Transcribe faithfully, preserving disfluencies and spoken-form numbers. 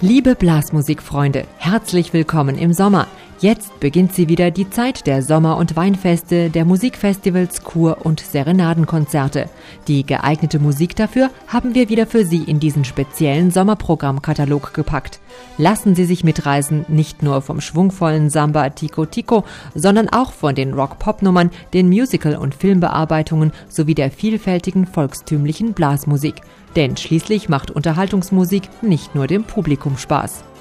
Liebe Blasmusikfreunde, herzlich willkommen im Sommer. Jetzt beginnt sie wieder, die Zeit der Sommer- und Weinfeste, der Musikfestivals, Kur- und Serenadenkonzerte. Die geeignete Musik dafür haben wir wieder für Sie in diesen speziellen Sommerprogrammkatalog gepackt. Lassen Sie sich mitreißen, nicht nur vom schwungvollen Samba Tico Tico, sondern auch von den Rock-Pop-Nummern, den Musical- und Filmbearbeitungen sowie der vielfältigen volkstümlichen Blasmusik. Denn schließlich macht Unterhaltungsmusik nicht nur dem Publikum Spaß.